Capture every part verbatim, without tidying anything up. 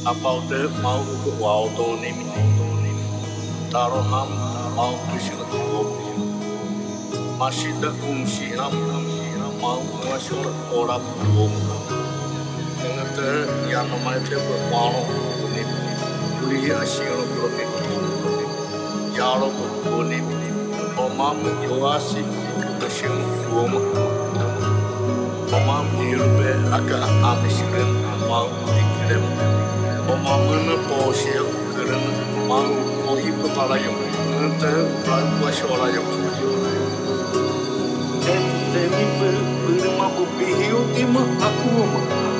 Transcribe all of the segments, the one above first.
About the Mau Waldo name Taroham, Mau Krishna Mashida Umshiham, Mau Washor Ora Wom. Nangata Yanamate Wano, Uli Ashiro Grote, Yaro Boni, Omam Yoasi, the Shim Wom, Omam Nirbe, Aka Amishiren, Mau Dikilem. Omamana Poshel, Mau Ohipa Palayam, Ragwasholayam. And then we will Mabuhio Ima Akuma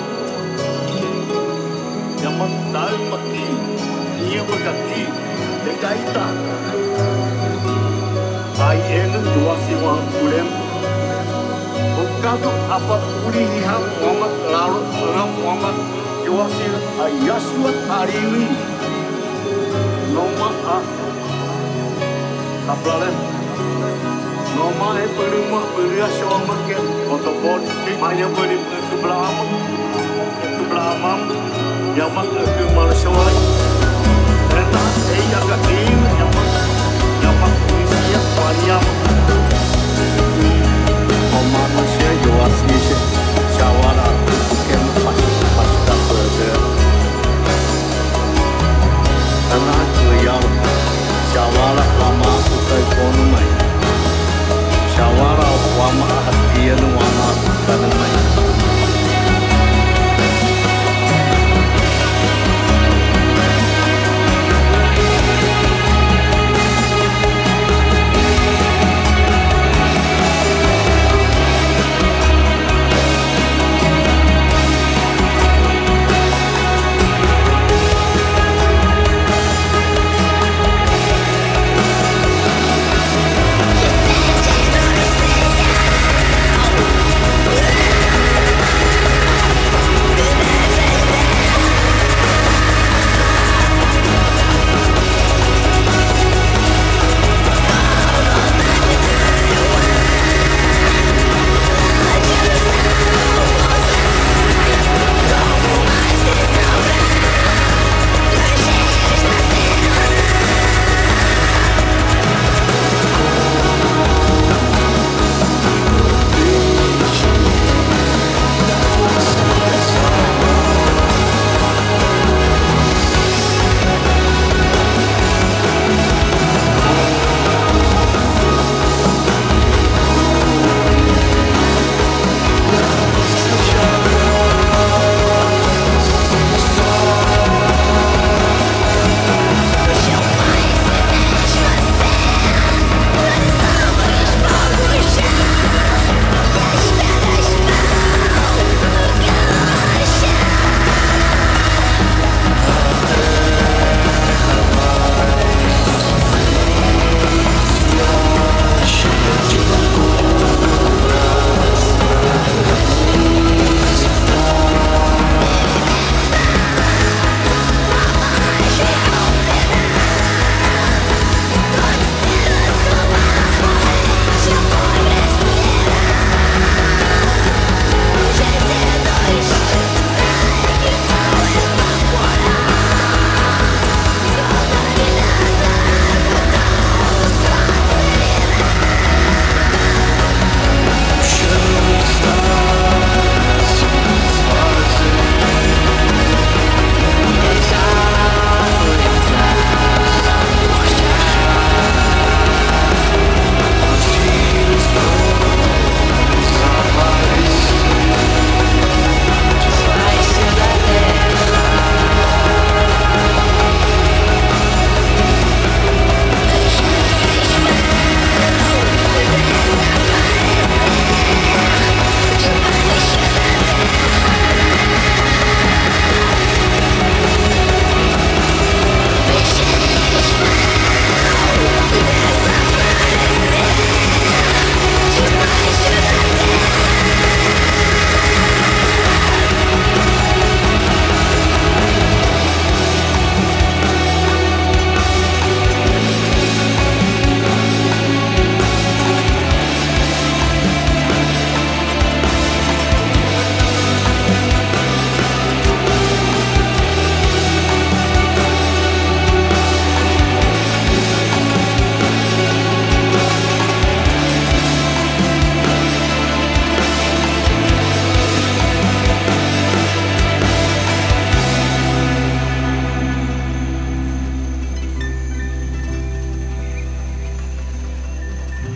Yamatai Maki, Yamaki, the Gaita. I end to Wasiwan Pulem. Okado Apa Uri have Woman, Lara, Ram Woman. Yoasir ayaswat hari ini Noma a Taplalan Noma e perima beria syawama ke Otobot Maya beri Kebelamam Kebelamam Yamak ke Malaysia Kerana saya agak ingin Yamak Yamak Indonesia Pariam